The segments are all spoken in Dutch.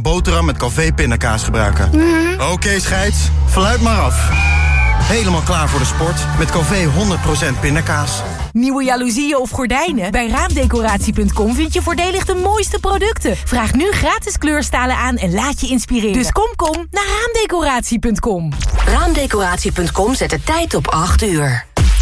boterham met Calvé pindakaas gebruiken. Oké, scheids. Fluit maar af. Helemaal klaar voor de sport met Calvé 100% pindakaas. Nieuwe jaloezieën of gordijnen? Bij Raamdecoratie.com vind je voordelig de mooiste producten. Vraag nu gratis kleurstalen aan en laat je inspireren. Dus kom naar Raamdecoratie.com. Raamdecoratie.com zet de tijd op 8 uur.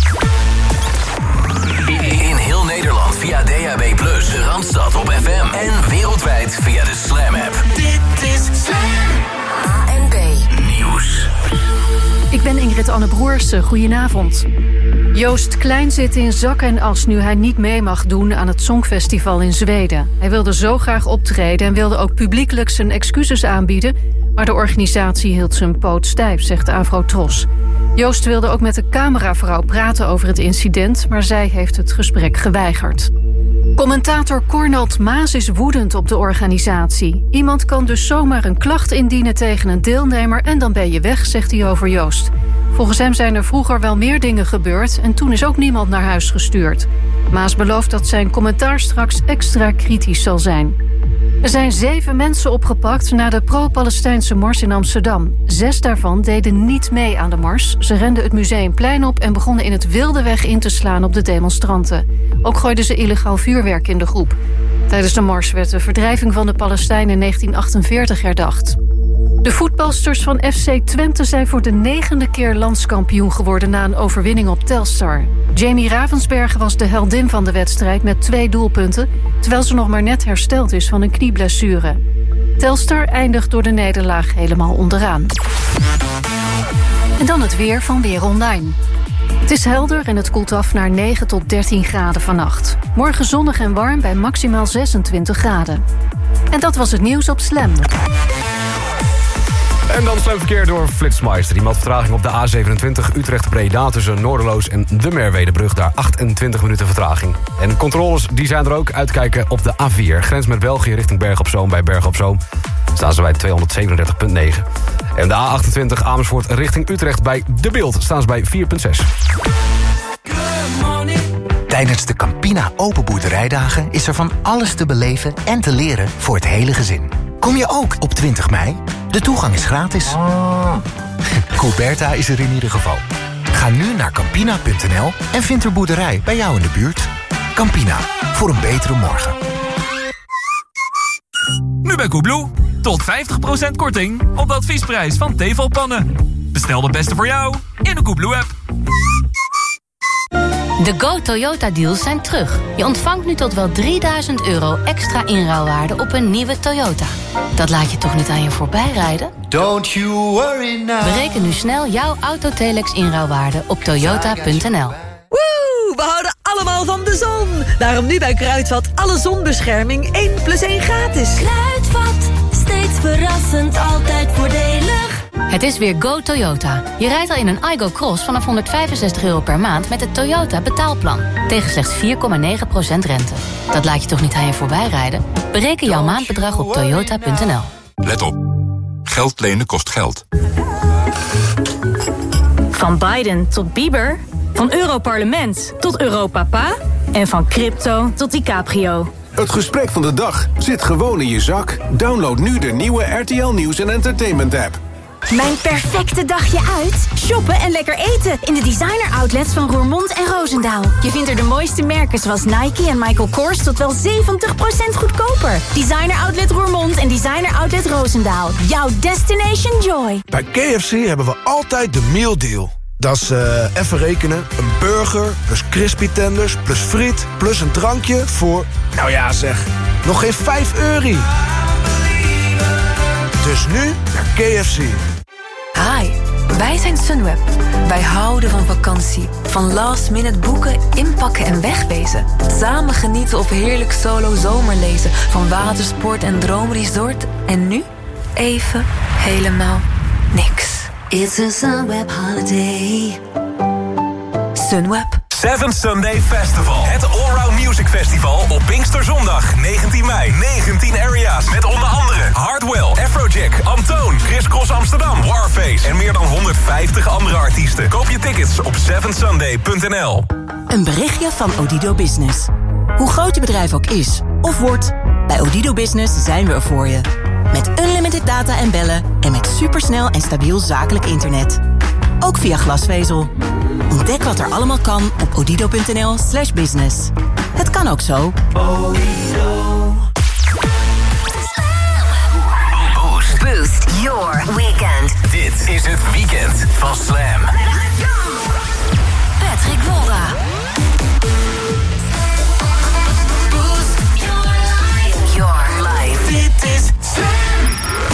In heel Nederland via DAB+, de Randstad op FM en wereldwijd via de Slam-app. Dit is Slam. ANP Nieuws. Ik ben Ingrid Anne Broersen. Goedenavond. Joost Klein zit in zak en as nu hij niet mee mag doen aan het Songfestival in Zweden. Hij wilde zo graag optreden en wilde ook publiekelijk zijn excuses aanbieden, maar de organisatie hield zijn poot stijf, zegt Afro-Tros. Joost wilde ook met de cameravrouw praten over het incident, maar zij heeft het gesprek geweigerd. Commentator Cornald Maas is woedend op de organisatie. Iemand kan dus zomaar een klacht indienen tegen een deelnemer en dan ben je weg, zegt hij over Joost. Volgens hem zijn er vroeger wel meer dingen gebeurd en toen is ook niemand naar huis gestuurd. Maas belooft dat zijn commentaar straks extra kritisch zal zijn. Er zijn 7 mensen opgepakt na de pro-Palestijnse mars in Amsterdam. 6 daarvan deden niet mee aan de mars. Ze renden het Museumplein op en begonnen in het wilde weg in te slaan op de demonstranten. Ook gooiden ze illegaal vuurwerk in de groep. Tijdens de mars werd de verdrijving van de Palestijnen in 1948 herdacht. De voetbalsters van FC Twente zijn voor de 9e keer landskampioen geworden na een overwinning op Telstar. Jamie Ravensbergen was de heldin van de wedstrijd met 2 doelpunten, terwijl ze nog maar net hersteld is van een knieblessure. Telstar eindigt door de nederlaag helemaal onderaan. En dan het weer van Weer Online. Het is helder en het koelt af naar 9 tot 13 graden vannacht. Morgen zonnig en warm bij maximaal 26 graden. En dat was het nieuws op Slam. En dan stemverkeer door Flitsmeister. Die meldt vertraging op de A27 Utrecht-Breda tussen Noorderloos en de Merwedebrug. Daar 28 minuten vertraging. En controles die zijn er ook. Uitkijken op de A4. Grens met België richting Bergen op Zoom. Bij Bergen op Zoom staan ze bij 237,9. En de A28 Amersfoort richting Utrecht bij De Bilt staan ze bij 4,6. Tijdens de Campina Open Boerderijdagen is er van alles te beleven en te leren voor het hele gezin. Kom je ook op 20 mei? De toegang is gratis. Coberta is er in ieder geval. Ga nu naar Campina.nl en vind er boerderij bij jou in de buurt. Campina, voor een betere morgen. Nu bij Coolblue. Tot 50% korting op de adviesprijs van Tefal-pannen. Bestel de beste voor jou in de Coolblue-app. De Go Toyota deals zijn terug. Je ontvangt nu tot wel €3000 extra inruilwaarde op een nieuwe Toyota. Dat laat je toch niet aan je voorbij rijden? Don't you worry now. Bereken nu snel jouw Autotelex inruilwaarde op toyota.nl. Woe, we houden allemaal van de zon. Daarom nu bij Kruidvat alle zonbescherming 1+1 gratis. Kruidvat, steeds verrassend, altijd voordelig. Het is weer Go Toyota. Je rijdt al in een Aygo Cross vanaf €165 per maand met het Toyota betaalplan. Tegen slechts 4,9% rente. Dat laat je toch niet aan je voorbij rijden? Bereken jouw maandbedrag op toyota.nl. Let op. Geld lenen kost geld. Van Biden tot Bieber. Van Europarlement tot Europapa. En van crypto tot DiCaprio. Het gesprek van de dag zit gewoon in je zak. Download nu de nieuwe RTL Nieuws en Entertainment app. Mijn perfecte dagje uit? Shoppen en lekker eten in de designer outlets van Roermond en Roosendaal. Je vindt er de mooiste merken zoals Nike en Michael Kors tot wel 70% goedkoper. Designer outlet Roermond en designer outlet Roosendaal. Jouw destination joy. Bij KFC hebben we altijd de meal deal. Dat is, even rekenen, een burger plus crispy tenders plus friet plus een drankje voor, nou ja zeg, nog geen €5. Dus nu naar KFC. Hi, wij zijn Sunweb. Wij houden van vakantie. Van last minute boeken, inpakken en wegwezen. Samen genieten of heerlijk solo zomerlezen. Van watersport en droomresort. En nu even helemaal niks. It's a Sunweb holiday. Sunweb. 7 Sunday Festival. Het Allround Music Festival op Pinksterzondag 19 mei. 19 area's met onder andere Hardwell, Afrojack, Antoon, Chris Cross Amsterdam, Warface en meer dan 150 andere artiesten. Koop je tickets op 7sunday.nl. Een berichtje van Odido Business. Hoe groot je bedrijf ook is of wordt, bij Odido Business zijn we er voor je. Met unlimited data en bellen en met supersnel en stabiel zakelijk internet. Ook via glasvezel. Ontdek wat er allemaal kan op odido.nl/business. Het kan ook zo. Boost your weekend. Dit is het weekend van Slam. Patrick Wolda. Boost your life. Your life. Dit is Slam.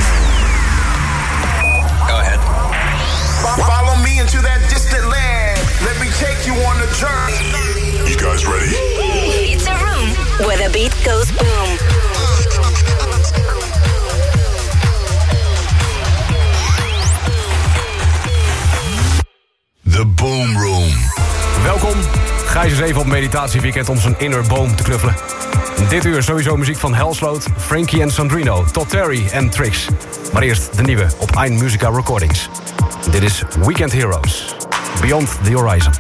Go ahead. Follow me into that distant land. Let me take you on a journey. You guys ready? It's a room where the beat goes boom. The Boom Room. Welkom. Gijs is even op meditatieweekend om zijn inner boom te knuffelen. Dit uur sowieso muziek van Hellsloot, Frankie en Sandrino, Todd Terry en Trix. Maar eerst de nieuwe op Ein Musica Recordings. Dit is Weekend Heroes. Beyond the Horizon.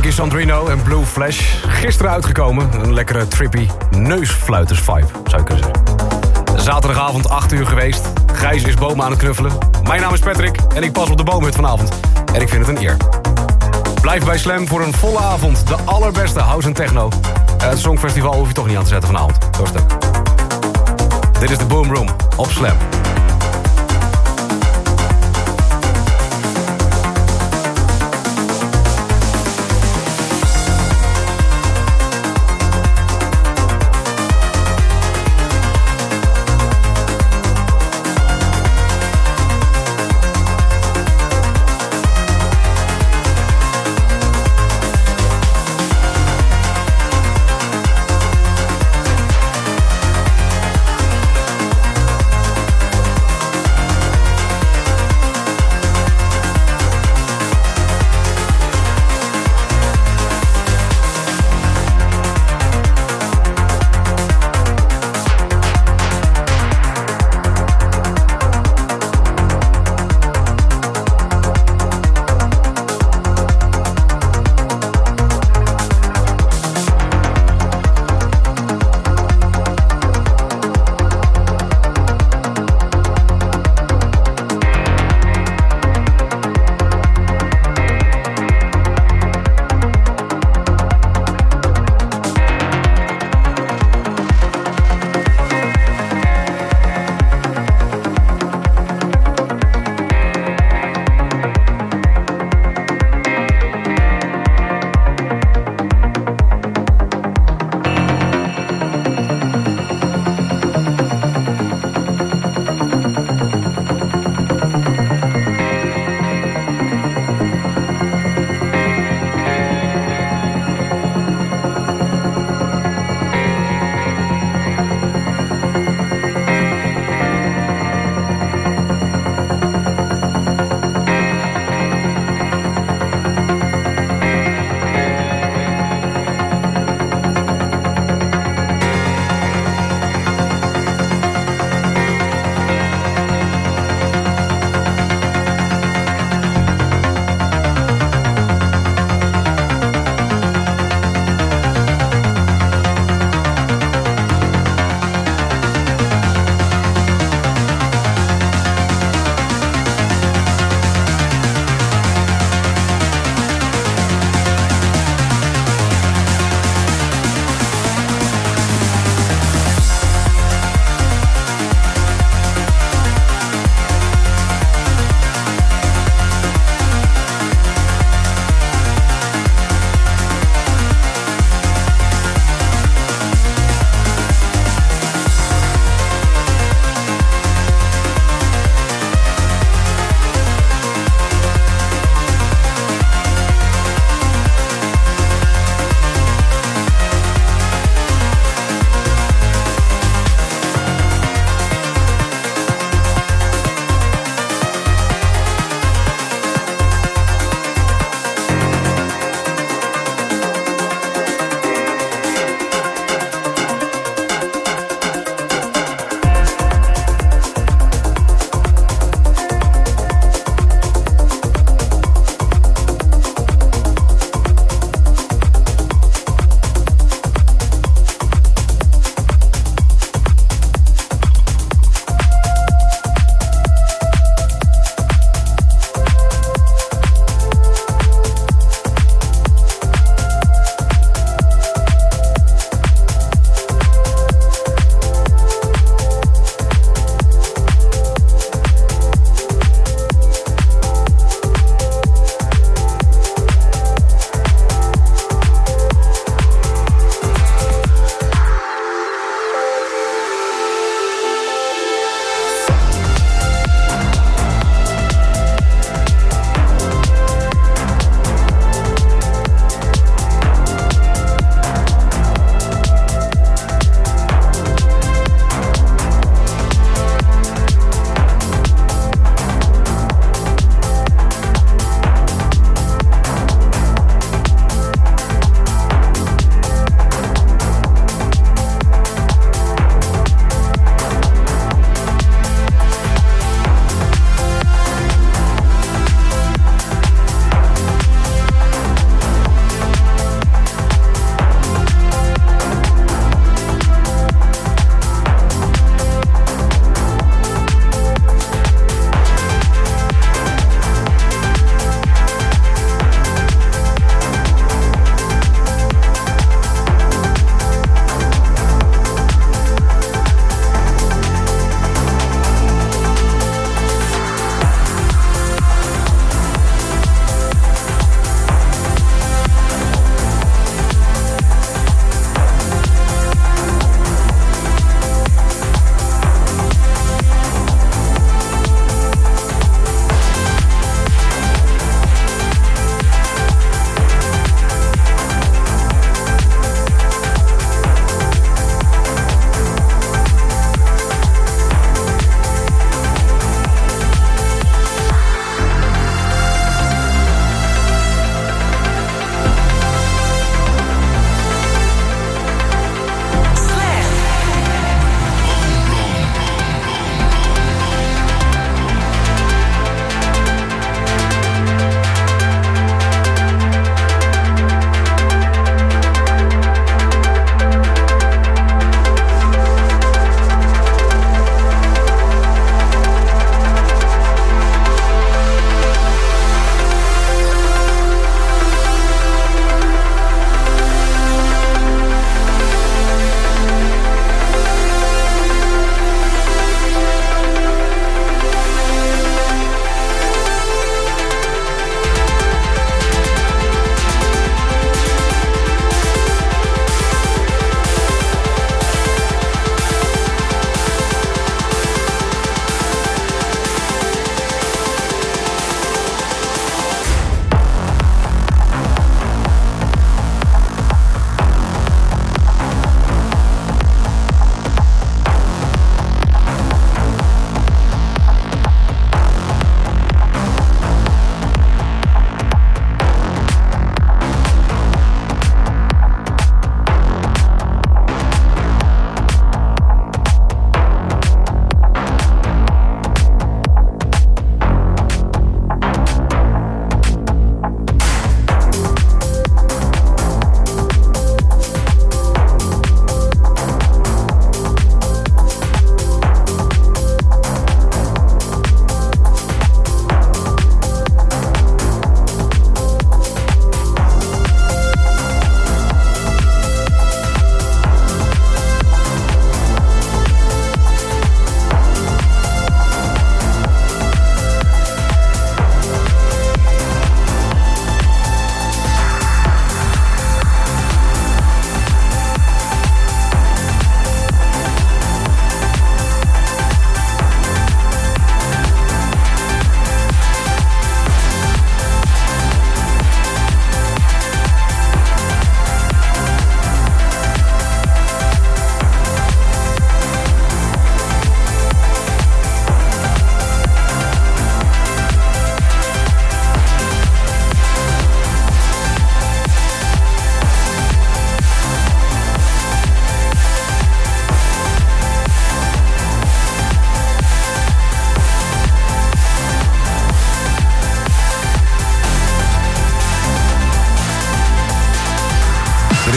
Frankie Sandrino en Blue Flash. Gisteren uitgekomen. Een lekkere trippy neusfluiters vibe, zou je kunnen zeggen. Zaterdagavond 8 uur geweest. Gijs is bomen aan het knuffelen. Mijn naam is Patrick en ik pas op de boomhut vanavond. En ik vind het een eer. Blijf bij Slam voor een volle avond. De allerbeste house en techno. Het Songfestival hoef je toch niet aan te zetten vanavond. Zo stuk. Dit is de Boom Room op Slam.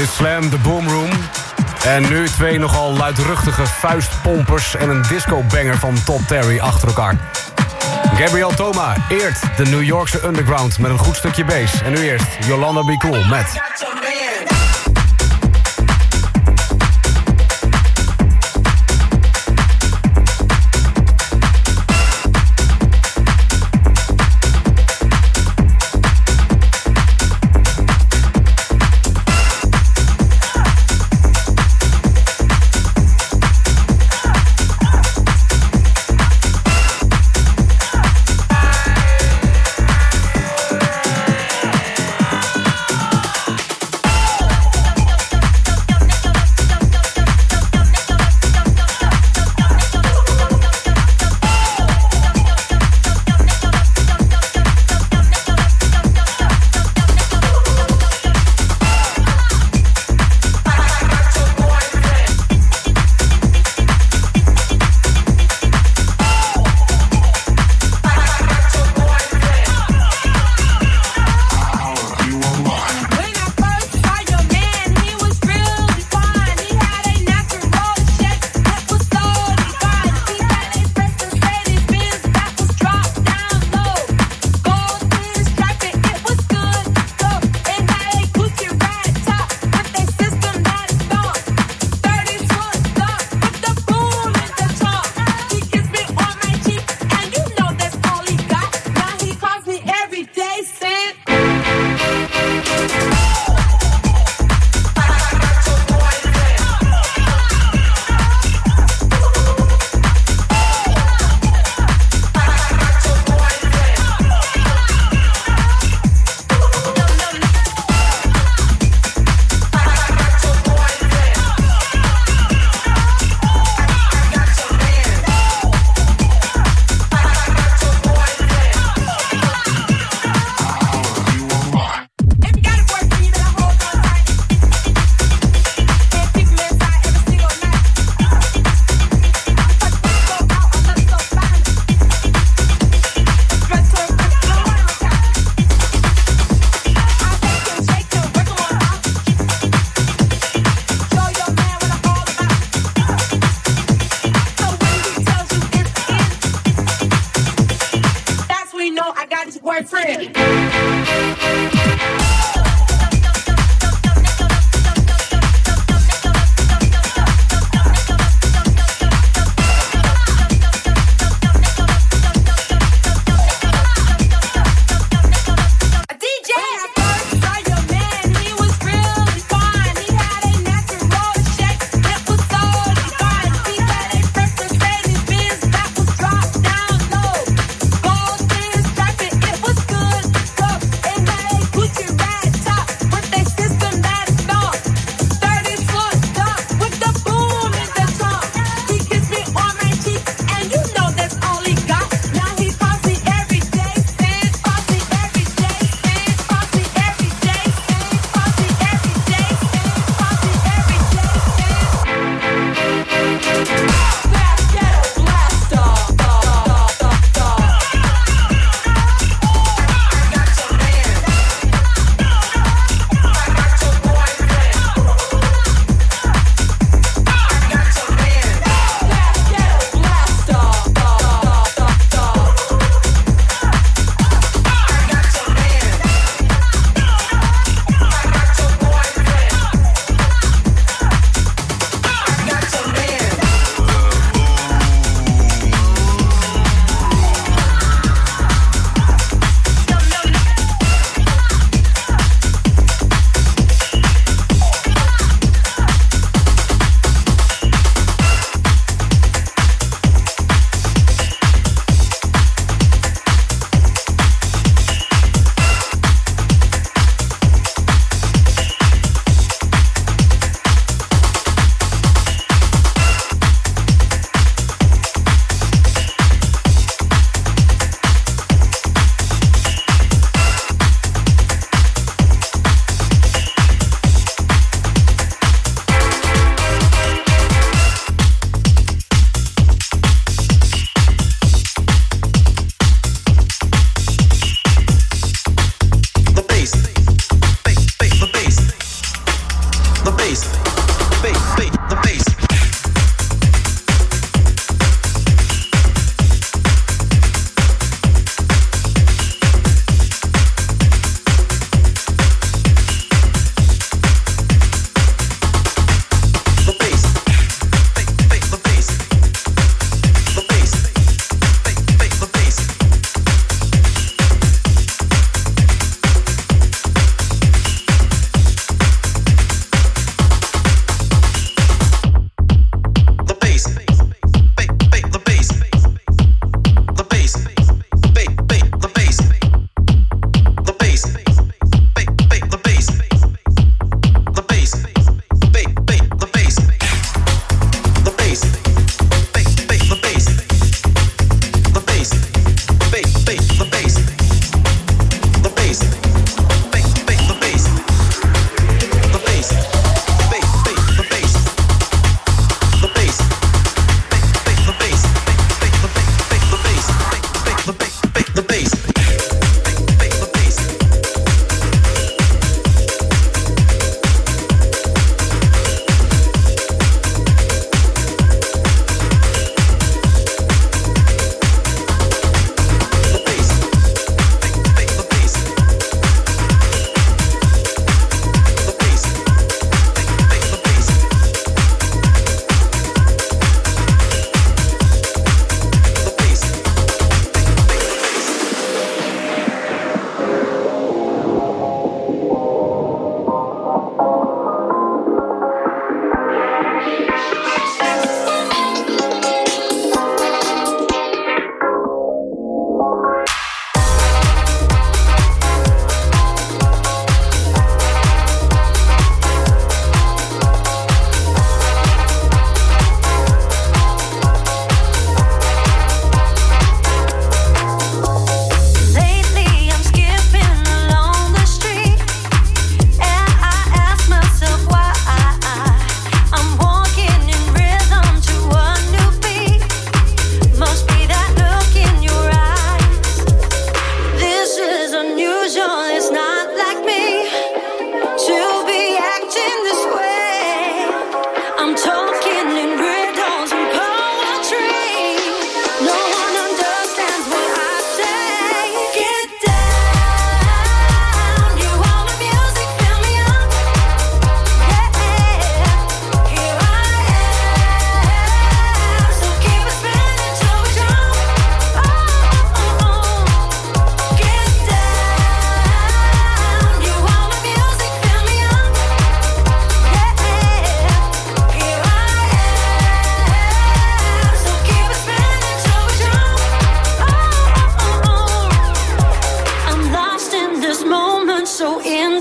is Slam, de Boom Room. En nu 2 nogal luidruchtige vuistpompers en een disco-banger van Todd Terry achter elkaar. Gabriel Toma eert de New Yorkse underground met een goed stukje bass. En nu eerst Yolanda Be Cool met...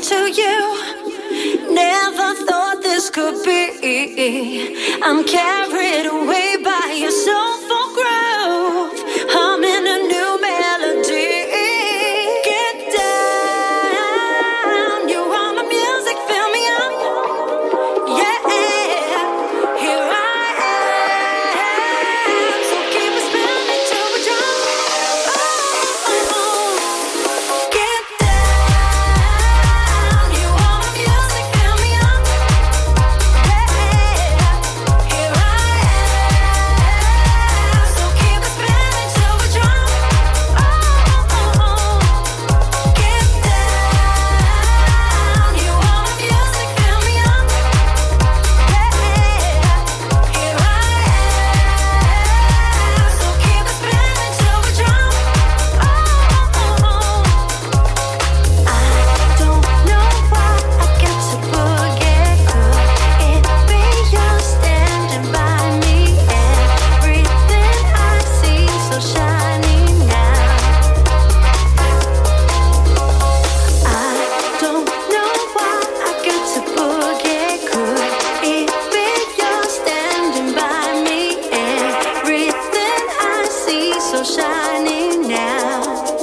to you. Never thought this could be. I'm carried away by your soulful groove. I'm in a new melody. Get down, you are my music, fill me up. Yeah, here I am. So keep it spinning till we drop. Get down, you are my music, fill me up. Yeah, here I am. So keep it spinning till we drop. Get down, you are my music, fill me up. Yeah, here I am. So keep it spinning till we drop. I don't know why I get to forget. Could it be you're standing by me? Everything I see so shiny now. I don't know why I get to forget. Could it be you're standing by me? Everything I see so shiny now.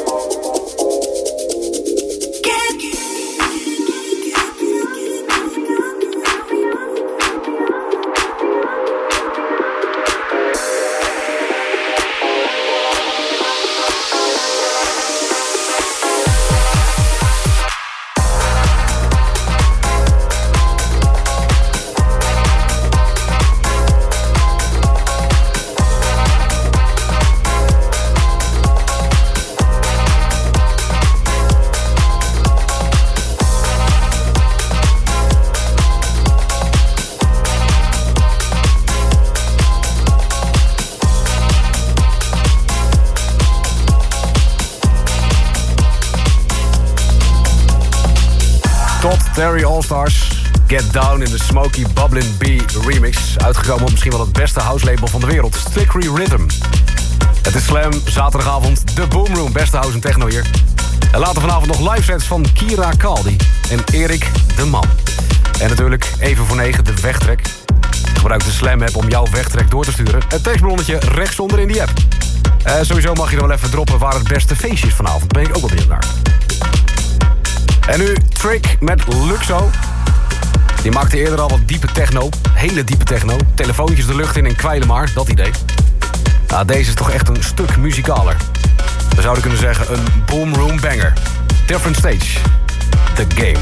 Tot Terry Allstars, Get Down in de Smokey Bubbling Bee remix. Uitgekomen op misschien wel het beste house-label van de wereld, Strictly Rhythm. Het is Slam, zaterdagavond, de Boomroom, beste house en techno hier. En later vanavond nog live sets van Kira Kaldi en Erik de Man. En natuurlijk, even voor 9, de wegtrek. Gebruik de Slam-app om jouw wegtrek door te sturen. Het tekstballonnetje rechtsonder in die app. Sowieso mag je er wel even droppen waar het beste feestje is vanavond. Daar ben ik ook wel benieuwd naar. En nu Trick met Luxo. Die maakte eerder al wat diepe techno. Hele diepe techno. Telefoontjes de lucht in en kwijlen maar. Dat idee. Nou, deze is toch echt een stuk muzikaler. We zouden kunnen zeggen een boomroom banger. Different stage. The game.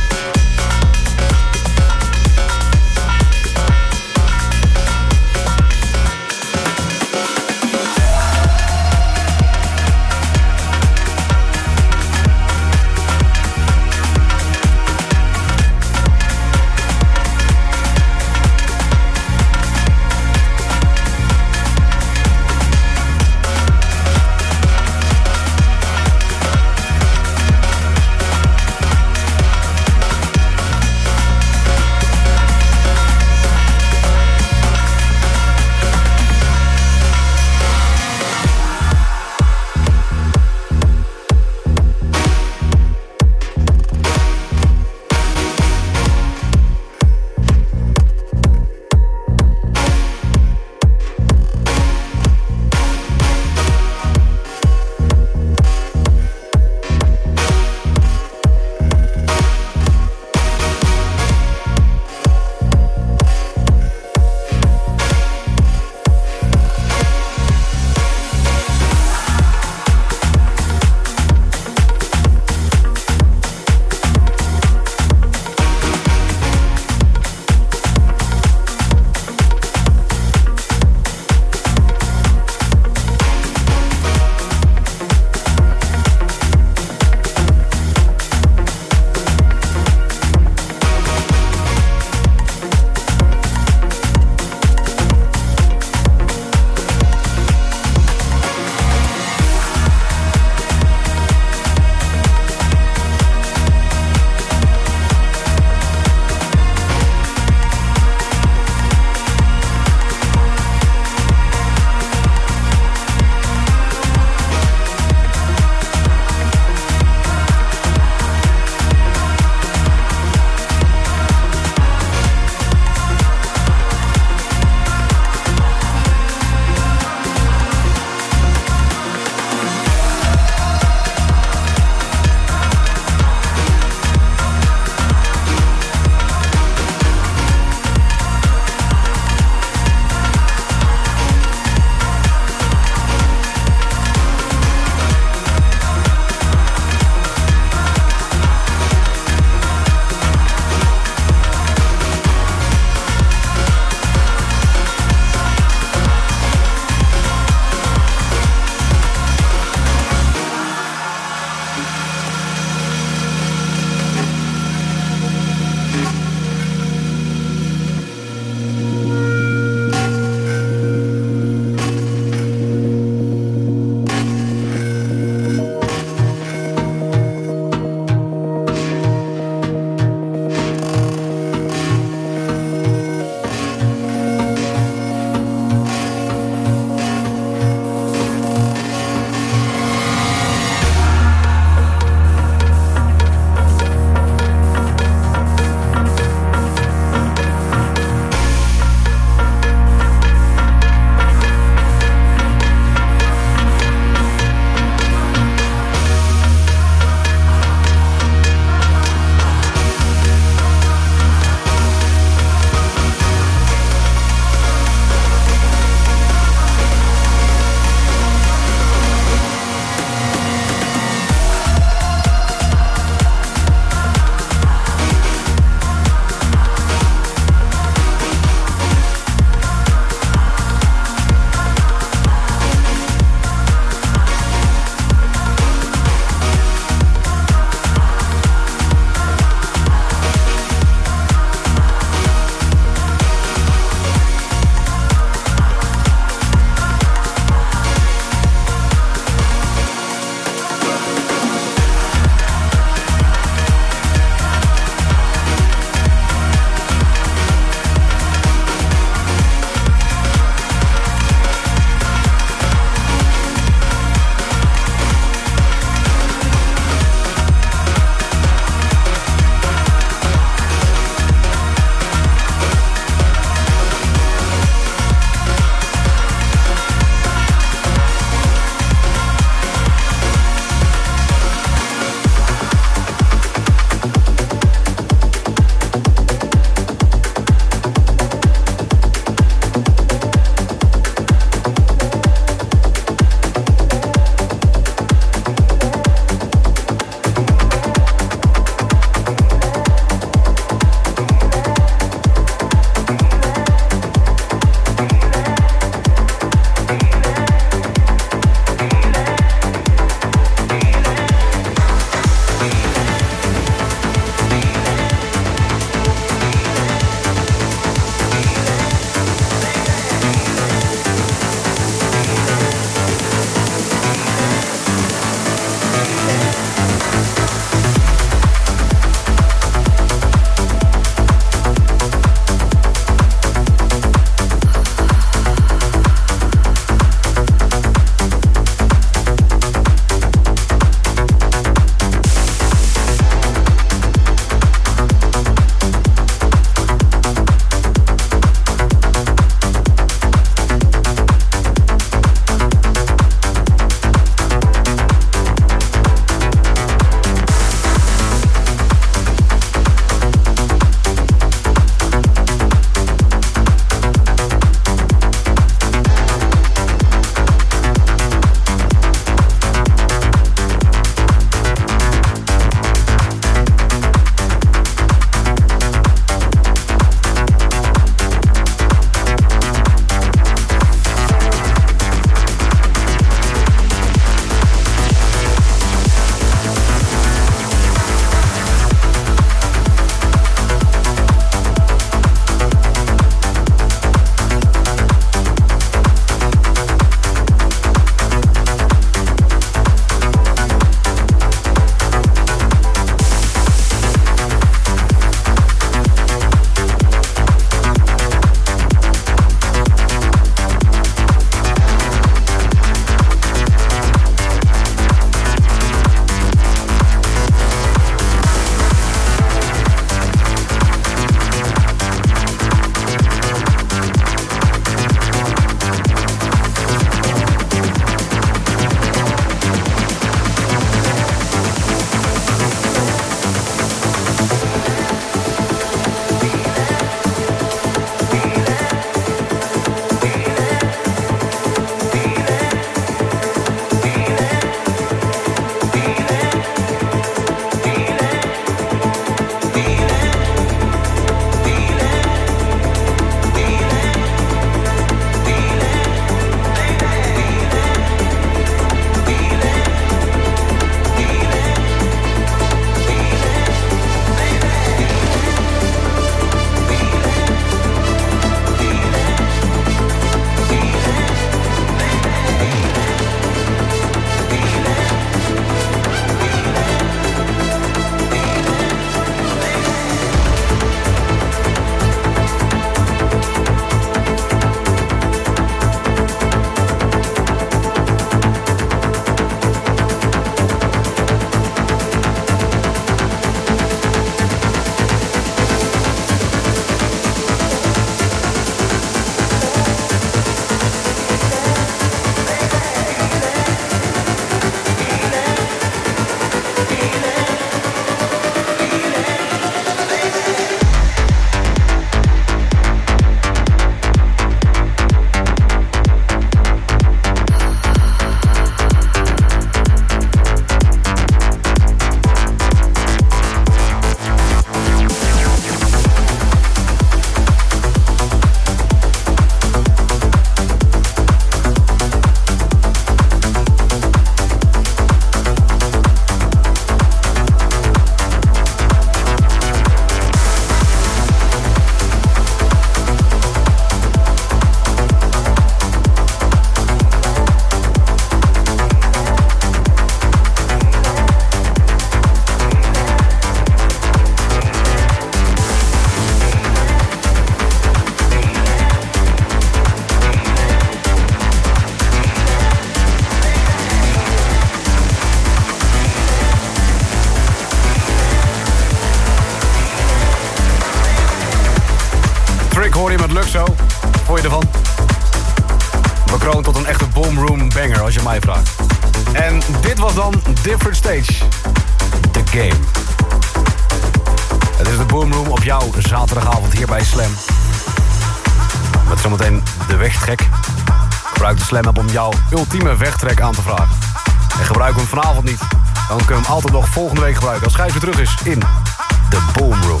zo. Wat vond je ervan? Bekroond tot een echte boomroom banger, als je mij vraagt. En dit was dan Different Stage. The Game. Het is de boomroom op jouw zaterdagavond hier bij Slam. Met zometeen de wegtrek. Gebruik de Slam app om jouw ultieme wegtrek aan te vragen. En gebruik hem vanavond niet. Dan kun je hem altijd nog volgende week gebruiken. Als Gijs weer terug is in de boomroom.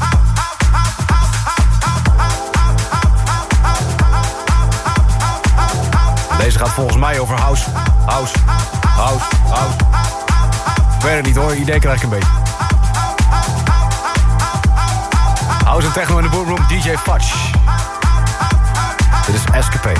Deze gaat volgens mij over house. Ik weet het niet hoor, idee krijg ik een beetje. House en techno in de boomroom, DJ Fudge. Dit is Escapade.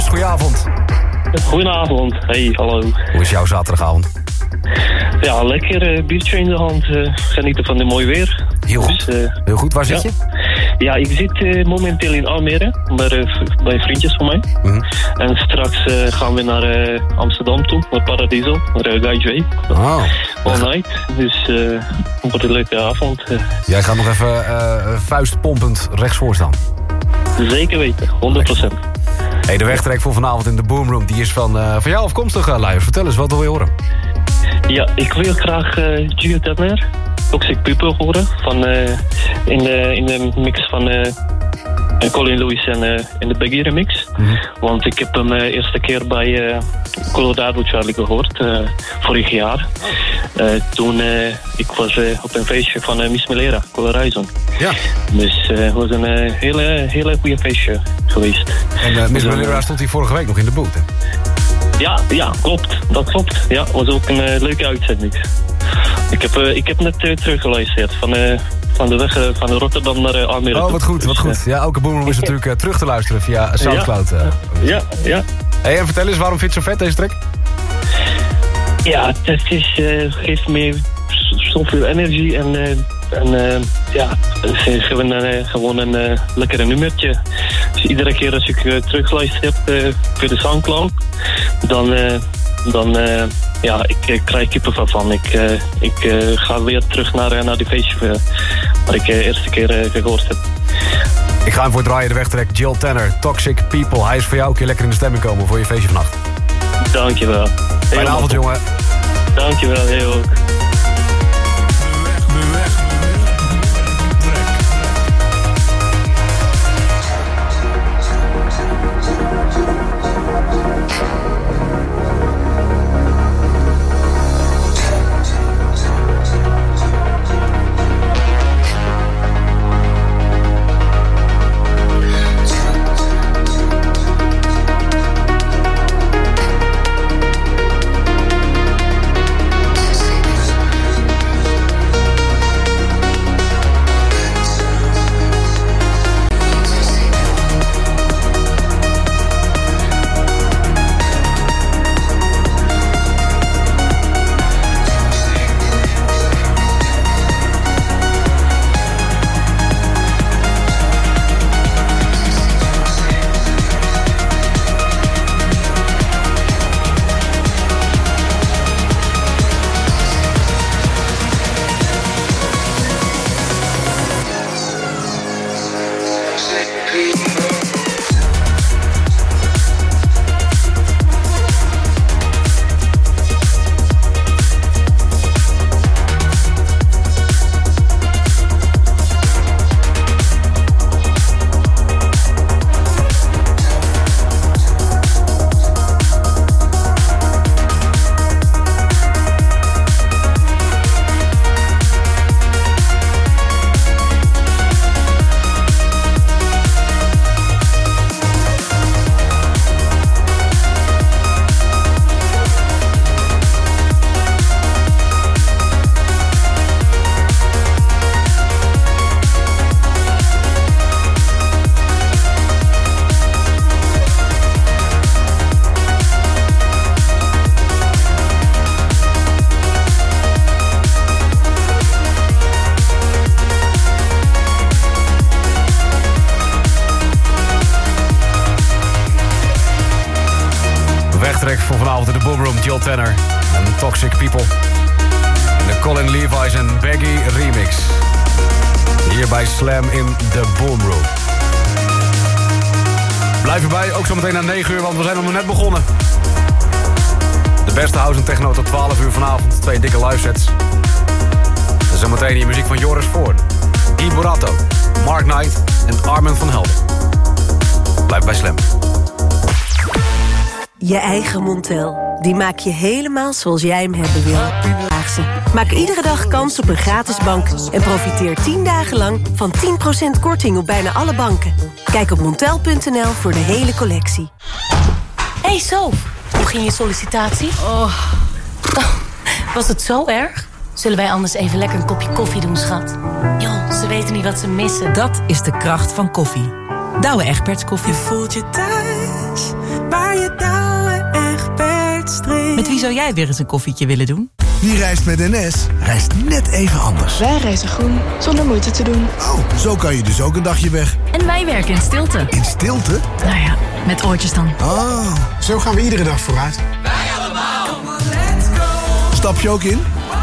goedenavond. Goedenavond, hey, hallo. Hoe is jouw zaterdagavond? Ja, lekker biertje in de hand. Genieten van het mooi weer. Heel goed. Dus, heel goed, waar zit je? Ja, ik zit momenteel in Almere, bij vriendjes van mij. En straks gaan we naar Amsterdam toe, naar Paradiso, naar Gateway. All night, dus het wordt een leuke avond. Jij gaat nog even vuistpompend rechtsvoor staan. Zeker weten, 100%. Hey, de wegtrek voor vanavond in de Boomroom, die is van jou afkomstig, Luijers. Vertel eens, wat wil je horen? Ja, ik wil graag Gio Tanner, Toxic People horen. In de mix van Colin Lewis en in de Biggie remix. Want ik heb hem eerste keer bij Colorado Charlie gehoord, vorig jaar. Toen ik was op een feestje van Miss Melera, Colorado. Ja. Dus het was een hele goede feestje geweest. En Miss Melera stond hier vorige week nog in de boot, hè? Ja, klopt. Dat klopt. Ja, was ook een leuke uitzending. Ik heb net teruggeluisterd van de weg van Rotterdam naar Almere. Oh, wat goed, wat goed. Ja, elke Boomroom is natuurlijk terug te luisteren via Soundcloud. Ja. Hey, en vertel eens, waarom vind je het zo vet, deze track? Ja, het geeft me zoveel energie en gewoon een lekkere nummertje. Dus iedere keer als ik terugluister via de Soundcloud, dan ik krijg kippenvel van. Ik ga weer terug naar die feestje waar ik de eerste keer gehoord heb. Ik ga hem voor draaien, de wegtrek. Jill Tanner, Toxic People. Hij is voor jou een keer lekker in de stemming komen voor je feestje vannacht. Dankjewel. Fijne avond, jongen. Dankjewel, heel ook. Voor vanavond in de Boomroom, Jill Tanner en Toxic People. En de Colin Levi's en Baggy remix. Hier bij Slam in de Boomroom. Blijf erbij, ook zo meteen na 9 uur, want we zijn nog net begonnen. De beste house en techno tot 12 uur vanavond. 2 dikke live sets. En zometeen hier muziek van Joris Voorn, Guy Borato, Mark Knight en Armin van Helden. Blijf bij Slam. Je eigen Montel. Die maak je helemaal zoals jij hem hebben wil. Maak iedere dag kans op een gratis bank. En profiteer 10 dagen lang van 10% korting op bijna alle banken. Kijk op montel.nl voor de hele collectie. Hey Sof, hoe ging je sollicitatie? Was het zo erg? Zullen wij anders even lekker een kopje koffie doen, schat? Joh, ze weten niet wat ze missen. Dat is de kracht van koffie. Douwe Egberts koffie. Je voelt je thuis bij Met wie zou jij weer eens een koffietje willen doen? Wie reist met NS, reist net even anders. Wij reizen groen, zonder moeite te doen. Oh, zo kan je dus ook een dagje weg. En wij werken in stilte. In stilte? Nou ja, met oortjes dan. Oh, zo gaan we iedere dag vooruit. Wij allemaal. Come on, let's go. Stap je ook in?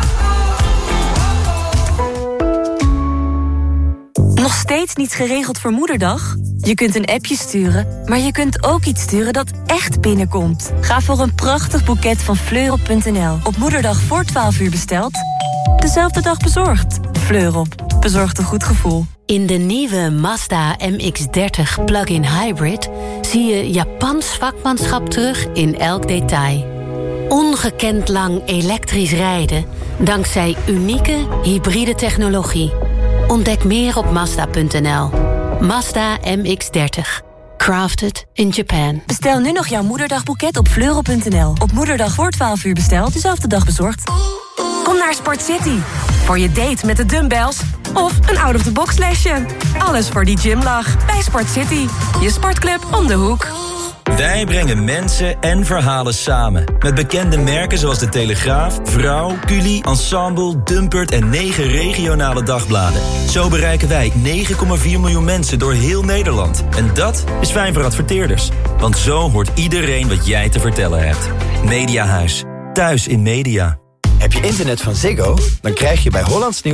Nog steeds niet geregeld voor Moederdag? Je kunt een appje sturen, maar je kunt ook iets sturen dat echt binnenkomt. Ga voor een prachtig boeket van Fleurop.nl. Op Moederdag voor 12 uur besteld, dezelfde dag bezorgd. Fleurop, bezorgd een goed gevoel. In de nieuwe Mazda MX-30 plug-in hybrid zie je Japans vakmanschap terug in elk detail. Ongekend lang elektrisch rijden dankzij unieke hybride technologie. Ontdek meer op Mazda.nl. Mazda MX-30. Crafted in Japan. Bestel nu nog jouw Moederdagboeket op Fleurop.nl. Op Moederdag voor 12 uur besteld, dezelfde dag bezorgd. Kom naar Sport City. Voor je date met de dumbbells of een out-of-the-box lesje. Alles voor die gymlach bij Sport City. Je sportclub om de hoek. Wij brengen mensen en verhalen samen. Met bekende merken zoals De Telegraaf, Vrouw, Culi, Ensemble, Dumpert en 9 regionale dagbladen. Zo bereiken wij 9,4 miljoen mensen door heel Nederland. En dat is fijn voor adverteerders. Want zo hoort iedereen wat jij te vertellen hebt. Mediahuis. Thuis in media. Heb je internet van Ziggo? Dan krijg je bij Hollands Nieuws